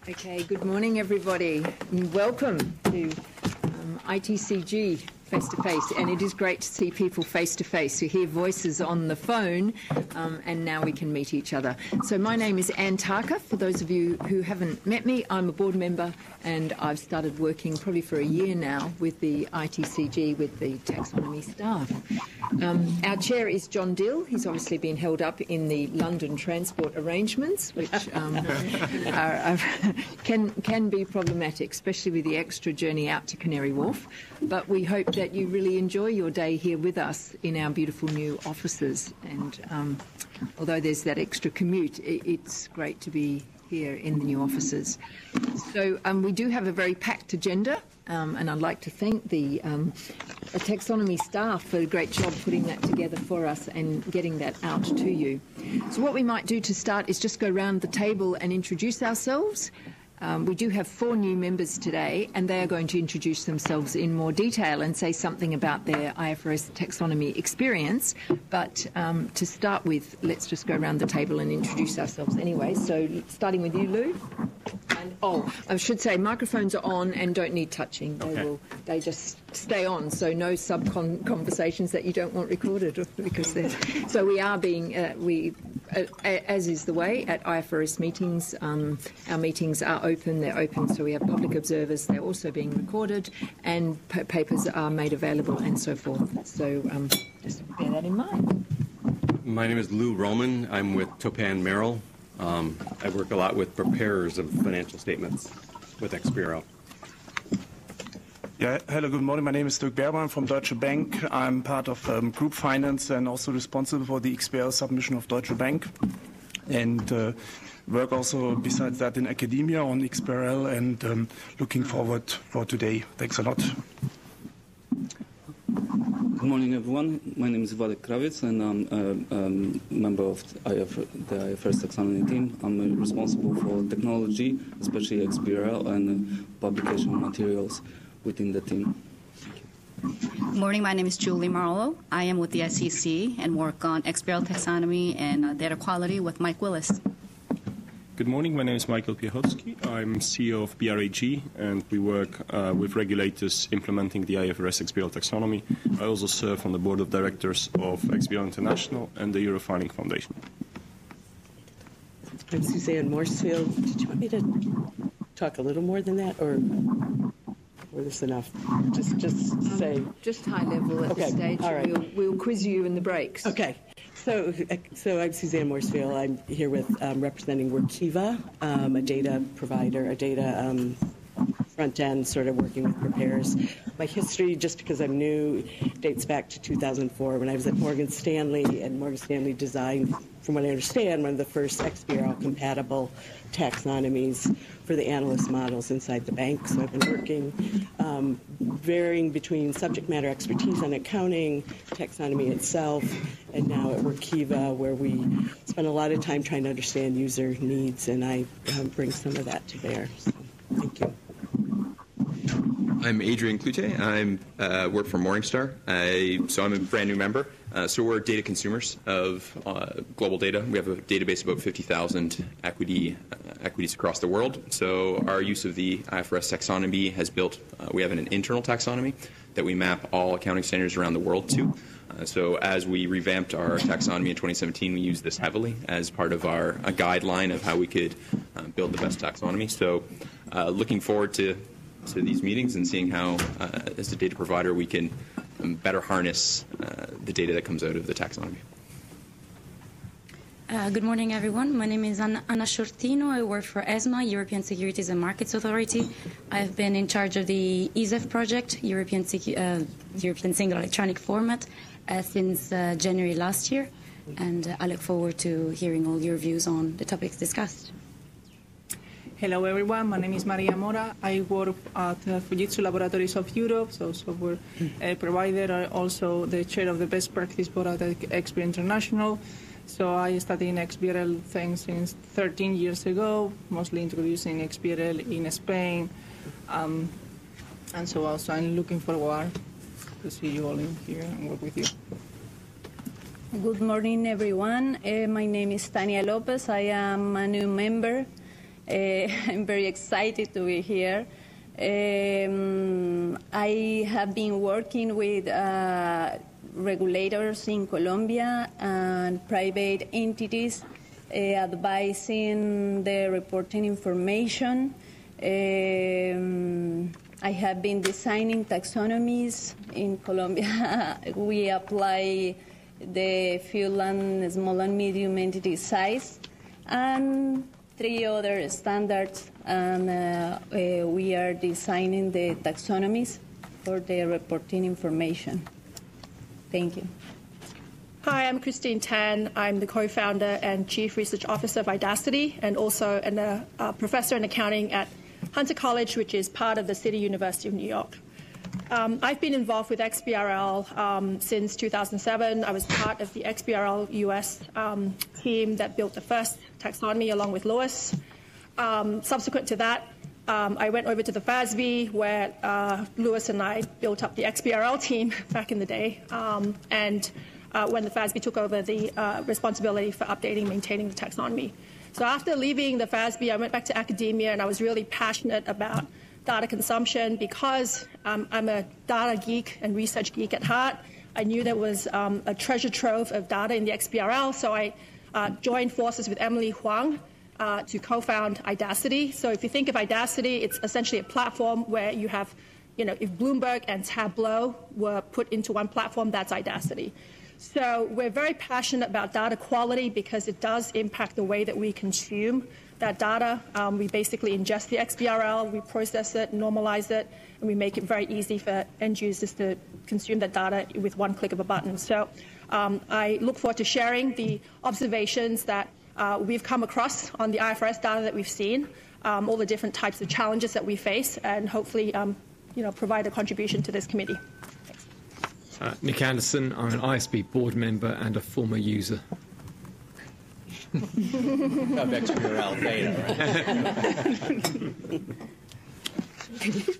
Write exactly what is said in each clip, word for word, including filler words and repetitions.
Okay, good morning, everybody, and welcome to um, I T C G face-to-face. And it is great to see people face-to-face who hear voices on the phone, um, and now we can meet each other. So my name is Anne Tarker. For those of you who haven't met me, I'm a board member, and I've started working probably for a year now with the I T C G, with the taxonomy staff. Um, our chair is John Dill. He's obviously been held up in the London transport arrangements, which um, are, are, can can be problematic, especially with the extra journey out to Canary Wharf. But we hope that you really enjoy your day here with us in our beautiful new offices. And um, although there's that extra commute, it, it's great to be here in the new offices. So um, we do have a very packed agenda. Um, and I'd like to thank the um, taxonomy staff for a great job putting that together for us and getting that out to you. So what we might do to start is just go round the table and introduce ourselves. Um, we do have four new members today, and they are going to introduce themselves in more detail and say something about their I F R S taxonomy experience. But um, to start with, let's just go around the table and introduce ourselves anyway. So starting with you, Lou. And, oh, I should say microphones are on and don't need touching. They okay. will. They just stay on, so no sub conversations that you don't want recorded, because they're. So we are being uh, we, uh, as is the way at I F R S meetings. Um, our meetings are open. They're open, so we have public observers. They're also being recorded, and p papers are made available, and so forth. So um, just bear that in mind. My name is Lou Roman. I'm with Topan Merrill. Um, I work a lot with preparers of financial statements with Expero. Yeah, hello, good morning. My name is Dirk Berber. I'm from Deutsche Bank. I'm part of um, Group Finance and also responsible for the Expero submission of Deutsche Bank. And uh, work also, besides that, in academia on Expero, and um, looking forward for today. Thanks a lot. Good morning, everyone. My name is Władek Krawiec, and I'm a um, member of the I F R S taxonomy team. I'm responsible for technology, especially Expero, and publication materials within the team. Good morning. My name is Julie Marlowe. I am with the S E C and work on Expero taxonomy and uh, data quality with Mike Willis. Good morning. My name is Michael Piechowski. I'm C E O of B R A G, and we work uh, with regulators implementing the I F R S Expero taxonomy. I also serve on the board of directors of Expero International and the Eurofiling Foundation. I'm Suzanne Morsefield. Did you want me to talk a little more than that, or or this enough? Just, just um, say. Just high level at okay. this stage. All right. We'll, we'll quiz you in the breaks. Okay. So, so I'm Suzanne Morsefield. I'm here with um, representing Workiva, um, a data provider, a data um, front end, sort of working with preparers. My history, just because I'm new, dates back to two thousand four when I was at Morgan Stanley, and Morgan Stanley designed, from what I understand, one of the first Expero compatible taxonomies for the analyst models inside the bank. So I've been working, um, varying between subject matter expertise on accounting, taxonomy itself, and now at Workiva, where we spend a lot of time trying to understand user needs, and I um, bring some of that to bear. So, thank you. I'm Adrian Cloutier. I'm uh, work for Morningstar. I, so I'm a brand new member. Uh, so we're data consumers of uh, global data. We have a database of about fifty thousand equity uh, equities across the world. So our use of the I F R S taxonomy has built. Uh, we have an internal taxonomy that we map all accounting standards around the world to. Uh, so as we revamped our taxonomy in twenty seventeen, we used this heavily as part of our a guideline of how we could uh, build the best taxonomy. So uh, looking forward to to these meetings and seeing how, uh, as a data provider, we can um, better harness uh, the data that comes out of the taxonomy. Uh, good morning, everyone. My name is Anna, Anna Shortino. I work for ESMA, European Securities and Markets Authority. I've been in charge of the E S E F project, European, Secu uh, European Single Electronic Format, uh, since uh, January last year. And uh, I look forward to hearing all your views on the topics discussed. Hello, everyone. My name is Maria Mora. I work at uh, Fujitsu Laboratories of Europe, so software uh, provider. I'm also the chair of the Best Practice Board at Expero International. So I studied in X B R L things since thirteen years ago, mostly introducing X B R L in Spain. Um, and so also I'm looking forward to see you all in here and work with you. Good morning, everyone. Uh, my name is Tania Lopez. I am a new member Uh, I'm very excited to be here. Um, I have been working with uh, regulators in Colombia and private entities uh, advising the reporting information. Um, I have been designing taxonomies in Colombia. We apply the fuel and small and medium entity size and three other standards, and uh, uh, we are designing the taxonomies for the reporting information. Thank you. Hi, I'm Christine Tan. I'm the co-founder and chief research officer of Idacity, and also an, uh, a professor in accounting at Hunter College, which is part of the City University of New York. Um, I've been involved with X B R L um, since two thousand seven. I was part of the X B R L U S um, team that built the first taxonomy along with Lewis. Um, subsequent to that, um, I went over to the F A S B, where uh, Lewis and I built up the X B R L team back in the day. Um, and uh, when the F A S B took over the uh, responsibility for updating and maintaining the taxonomy. So after leaving the F A S B, I went back to academia, and I was really passionate about data consumption because um, I'm a data geek and research geek at heart. I knew there was um, a treasure trove of data in the X B R L, so I uh, joined forces with Emily Huang uh, to co-found Idacity. So if you think of Idacity, it's essentially a platform where you have, you know, if Bloomberg and Tableau were put into one platform, that's Idacity. So we're very passionate about data quality because it does impact the way that we consume that data. Um, we basically ingest the X B R L, we process it, normalize it, and we make it very easy for end users to consume that data with one click of a button. So um, I look forward to sharing the observations that uh, we've come across on the I F R S data that we've seen, um, all the different types of challenges that we face, and hopefully um, you know, provide a contribution to this committee. Uh, Nick Anderson, I'm an I S B board member and a former user. Of X B R L data, right?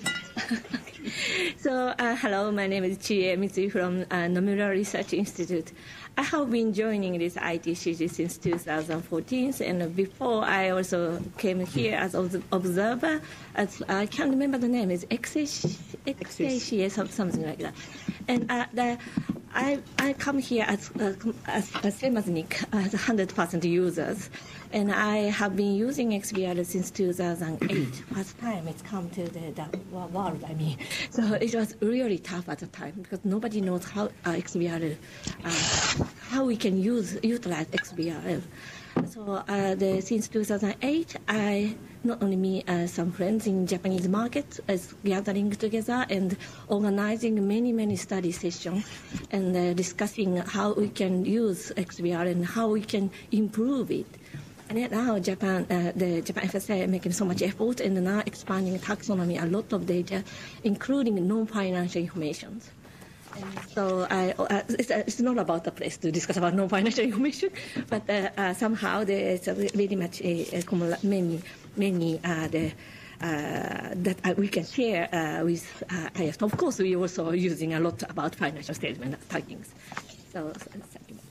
So, uh, hello, my name is Chie Mitsui from uh, Nomura Research Institute. I have been joining this I T C G since two thousand fourteen, and before I also came here as an observer. As I can't remember the name, is X A C S, something like that. And uh, the, I I come here as uh, as, as same as Nick, as one hundred percent users, and I have been using X B R L since two thousand eight. First time it's come to the, the world, I mean. So it was really tough at the time because nobody knows how uh, X B R L, uh, how we can use utilize X B R L. So uh, the, since two thousand eight, I, not only me, uh, some friends in Japanese market is gathering together and organizing many, many study sessions and uh, discussing how we can use X B R L and how we can improve it. And yet now Japan, uh, the Japan F S A making so much effort and now expanding taxonomy, a lot of data, including non-financial information. So I, uh, it's, uh, it's not about the place to discuss about non-financial information, but uh, uh, somehow there is very much a, a many, many uh, the, uh, that uh, we can share uh, with uh, I F. Of course, we also using a lot about financial statement taggings. So, so thank you.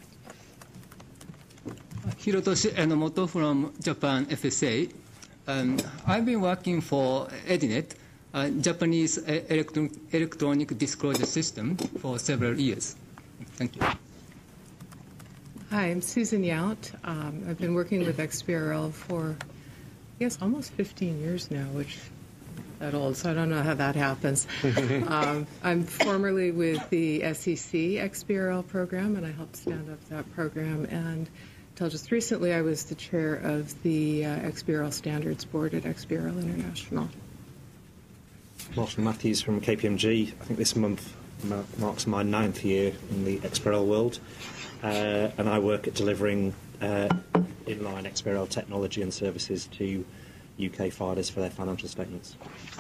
Hirotoshi Enomoto from Japan F S A. Um, I've been working for Edinet, a Japanese electron electronic disclosure system, for several years. Thank you. Hi, I'm Susan Yout. Um, I've been working with X B R L for, I guess, almost fifteen years now, which that old, so I don't know how that happens. um, I'm formerly with the S E C X B R L program, and I helped stand up that program. And until just recently, I was the chair of the uh, X B R L Standards Board at X B R L International. Martin Matthews from K P M G. I think this month marks my ninth year in the X B R L world, uh, and I work at delivering uh, inline X B R L technology and services to U K filers for their financial statements.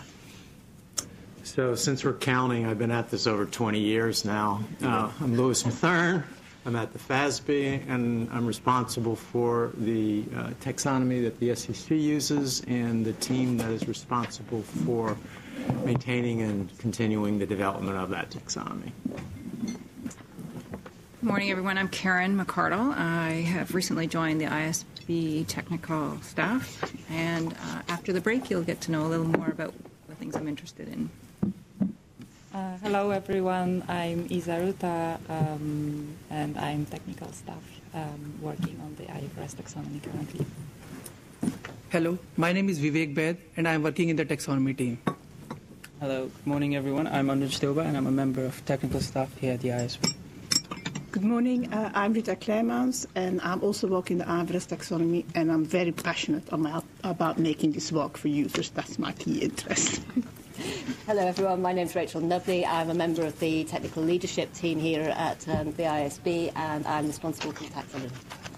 So since we're counting, I've been at this over twenty years now. Uh, I'm Louis Mathern. I'm at the F A S B, and I'm responsible for the uh, taxonomy that the S E C uses and the team that is responsible for maintaining and continuing the development of that taxonomy. Good morning, everyone. I'm Karen McCardle. I have recently joined the I S the technical staff. And uh, after the break, you'll get to know a little more about the things I'm interested in. Uh, hello, everyone. I'm Isa Ruta, um, and I'm technical staff um, working on the I F R S taxonomy currently. Hello, my name is Vivek Bed, and I'm working in the taxonomy team. Hello, good morning, everyone. I'm Anuj Toba, and I'm a member of technical staff here at the I S B. Good morning. Uh, I'm Rita Clemens, and I'm also working in the I F R S taxonomy, and I'm very passionate about, about making this work for users. That's my key interest. Hello, everyone. My name is Rachel Nubley. I'm a member of the technical leadership team here at um, the I S B, and I'm responsible for taxonomy.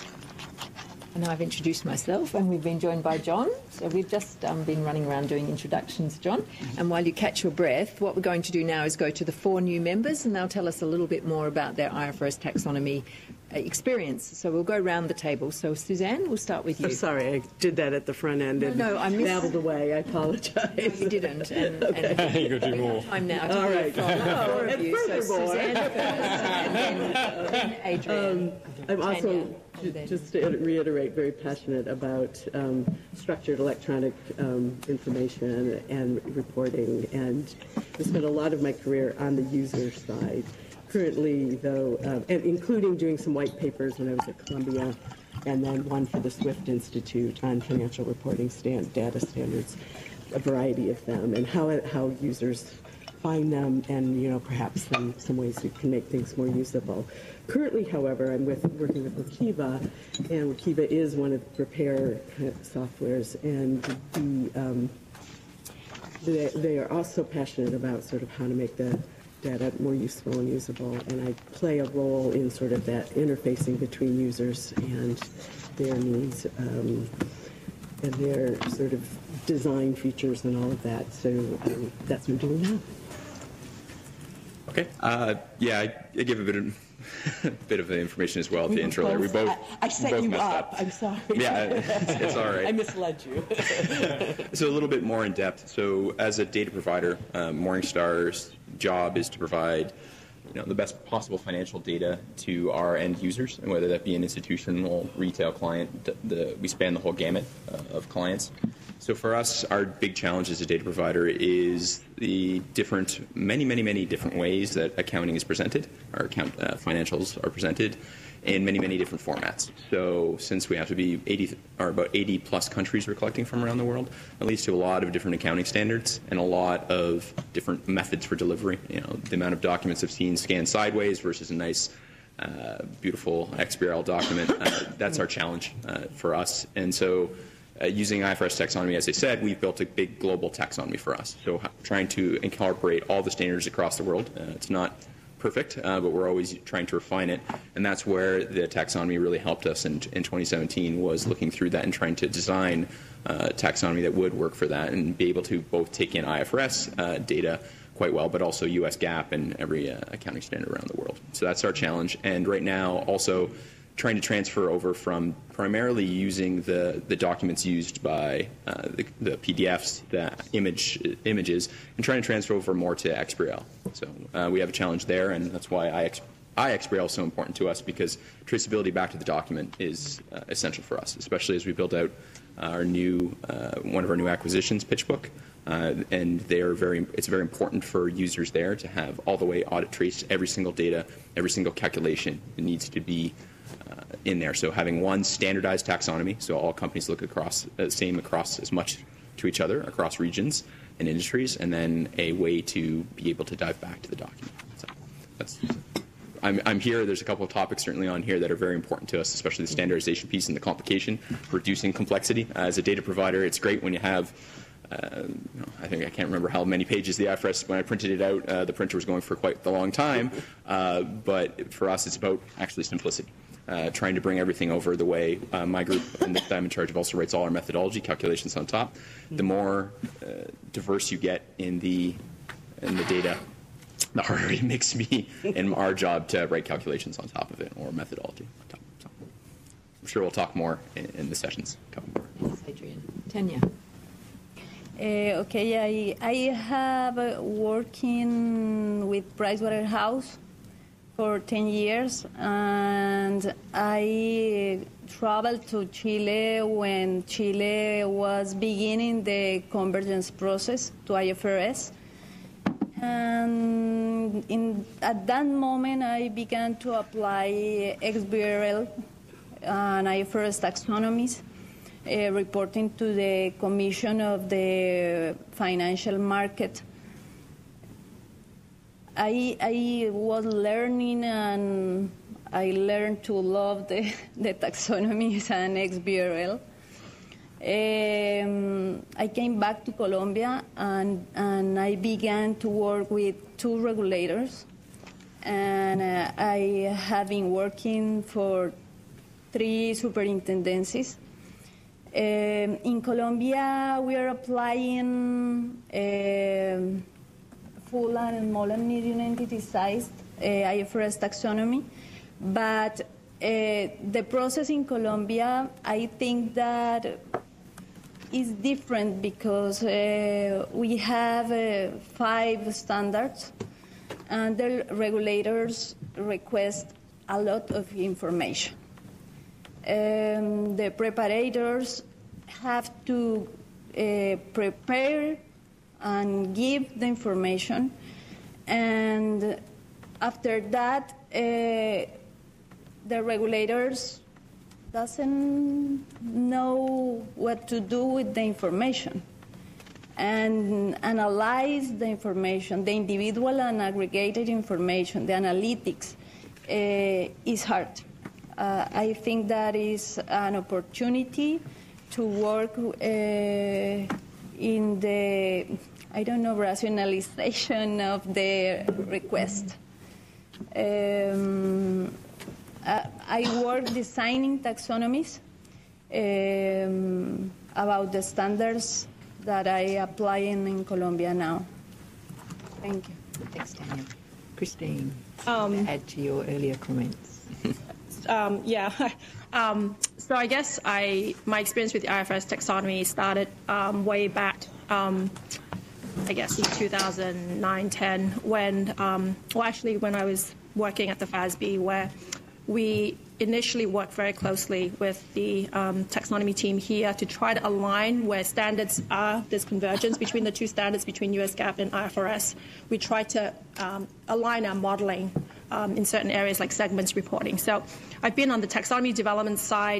And I've introduced myself, and we've been joined by John. So we've just um, been running around doing introductions, John. And while you catch your breath, what we're going to do now is go to the four new members, and they'll tell us a little bit more about their I F R S taxonomy experience. So we'll go around the table. So Suzanne, we'll start with you. I'm sorry, I did that at the front end and no, no, I missed... babbled away. I apologize. No, you didn't. And, okay. and you got to do more. Time now to All right. from the four of and you. So furthermore, Suzanne first, and then, uh, then Adrian. Um, I'm also, Tanya, just to reiterate, very passionate about um, structured electronic um, information and reporting, and I spent a lot of my career on the user side. Currently, though, uh, and including doing some white papers when I was at Columbia, and then one for the Swift Institute on financial reporting stand, data standards, a variety of them, and how how users find them, and you know perhaps some, some ways we can make things more usable. Currently, however, I'm with working with Workiva, and Workiva is one of the prepare kind of softwares, and the um, they, they are also passionate about sort of how to make the data more useful and usable, and I play a role in sort of that interfacing between users and their needs um, and their sort of design features and all of that. So um, that's what I'm doing now. Okay. Uh, yeah, I, I give a bit of a bit of the information as well at the intro there. We both I, I set both you messed up. up. I'm sorry. Yeah, it's, it's all right. I misled you. So a little bit more in depth. So as a data provider, um, Morningstar's job is to provide you know, the best possible financial data to our end users, and whether that be an institutional, retail client, the, the, we span the whole gamut uh, of clients. So for us, our big challenge as a data provider is the different, many, many, many different ways that accounting is presented, or account uh, financials are presented in many, many different formats. So since we have to be eighty, or about eighty plus countries we're collecting from around the world, it leads to a lot of different accounting standards and a lot of different methods for delivery. You know, the amount of documents I've seen scanned sideways versus a nice, uh, beautiful X B R L document, uh, that's our challenge uh, for us. And so Uh, using I F R S taxonomy, as I said, we've built a big global taxonomy for us. So trying to incorporate all the standards across the world. Uh, it's not perfect, uh, but we're always trying to refine it. And that's where the taxonomy really helped us in, in twenty seventeen, was looking through that and trying to design uh, taxonomy that would work for that and be able to both take in I F R S uh, data quite well, but also U S GAAP and every uh, accounting standard around the world. So that's our challenge. And right now, also trying to transfer over from primarily using the, the documents used by uh, the, the P D Fs, the image images, and trying to transfer over more to X B R L. So uh, we have a challenge there, and that's why I X, I X B R L is so important to us, because traceability back to the document is uh, essential for us, especially as we build out our new uh, one of our new acquisitions, PitchBook. Uh, and they are very, it's very important for users there to have all the way audit traced every single data, every single calculation. It needs to be uh, in there. So having one standardized taxonomy, so all companies look across the uh, same across as much to each other across regions and industries, and then a way to be able to dive back to the document. So that's. I'm, I'm here. There's a couple of topics certainly on here that are very important to us, especially the standardization piece and the complication, reducing complexity. Uh, as a data provider, it's great when you have. Uh, you know, I think I can't remember how many pages the I F R S, when I printed it out, uh, the printer was going for quite a long time. Uh, but for us, it's about actually simplicity, uh, trying to bring everything over the way uh, my group and that I'm in charge of also writes all our methodology calculations on top. The more uh, diverse you get in the in the data, the harder it makes me and our job to write calculations on top of it, or methodology on top. So I'm sure we'll talk more in, in the sessions coming more. Thanks, Adrian. Tanya. Uh, okay, I, I have uh, working with Pricewaterhouse for ten years, and I traveled to Chile when Chile was beginning the convergence process to I F R S. And in, at that moment, I began to apply X B R L and I F R S taxonomies, uh, reporting to the Commission of the Financial Market. I, I was learning and I learned to love the, the taxonomies and X B R L. Um, I came back to Colombia and, and I began to work with two regulators. And uh, I have been working for three superintendencies. Um, in Colombia, we are applying um, full and small and medium entity sized uh, I F R S taxonomy. But uh, the process in Colombia, I think that is different because uh, we have uh, five standards and the regulators request a lot of information. Um, the preparators have to uh, prepare and give the information, and after that, uh, the regulators doesn't know what to do with the information and analyze the information, the individual and aggregated information, the analytics uh, is hard. Uh, I think that is an opportunity to work uh, in the, I don't know, rationalization of the request. Um, Uh, I work designing taxonomies um, about the standards that I apply in, in Colombia now. Thank you. Thanks, Daniel. Christine, Um, add to your earlier comments. Um, yeah. Um, so I guess I my experience with the I F R S taxonomy started um, way back, um, I guess, in two thousand nine ten, when, um, well, actually when I was working at the F A S B, where we initially worked very closely with the um, taxonomy team here to try to align where standards are. There's convergence between the two standards, between U S GAAP and I F R S. We try to um, align our modeling um, in certain areas like segments reporting. So I've been on the taxonomy development side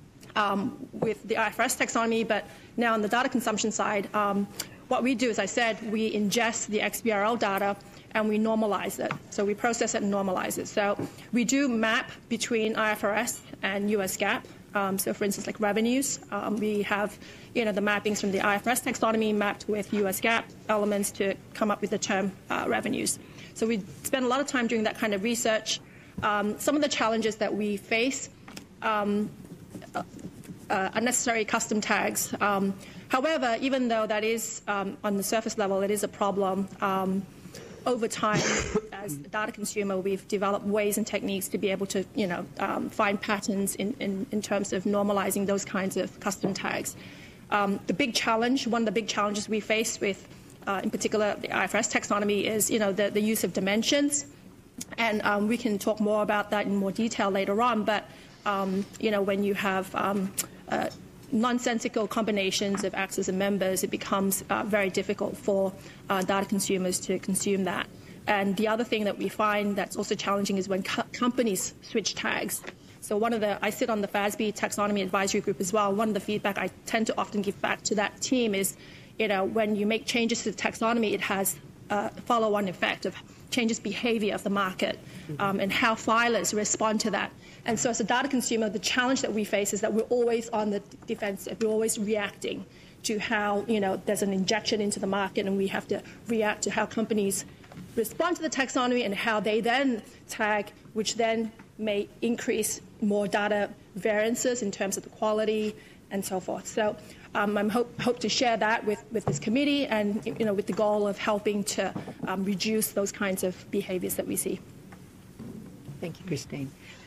um, with the I F R S taxonomy, but now on the data consumption side, um, what we do, as I said, we ingest the X B R L data and we normalize it. So we process it and normalize it. So we do map between I F R S and U S GAAP. Um, so for instance, like revenues, um, we have, you know, the mappings from the I F R S taxonomy mapped with U S GAAP elements to come up with the term uh, revenues. So we spend a lot of time doing that kind of research. Um, some of the challenges that we face, um, uh, uh, unnecessary custom tags. Um, however, even though that is um, on the surface level, it is a problem. Um, Over time, as a data consumer, we've developed ways and techniques to be able to, you know, um, find patterns in, in, in terms of normalizing those kinds of custom tags. Um, the big challenge, one of the big challenges we face with, uh, in particular, the I F R S taxonomy is, you know, the, the use of dimensions. And um, we can talk more about that in more detail later on. But, um, you know, when you have um, uh, nonsensical combinations of axes and members, it becomes uh, very difficult for uh, data consumers to consume that. And the other thing that we find that's also challenging is when co companies switch tags. So one of the, I sit on the F A S B taxonomy advisory group as well. One of the feedback I tend to often give back to that team is, you know, when you make changes to the taxonomy, it has a follow-on effect of changes behavior of the market um, and how filers respond to that. And so as a data consumer, the challenge that we face is that we're always on the defensive. We're always reacting to how, you know, there's an injection into the market, and we have to react to how companies respond to the taxonomy and how they then tag, which then may increase more data variances in terms of the quality and so forth. So um, I hope, hope to share that with, with this committee and, you know, with the goal of helping to um, reduce those kinds of behaviors that we see. Thank you, Christine.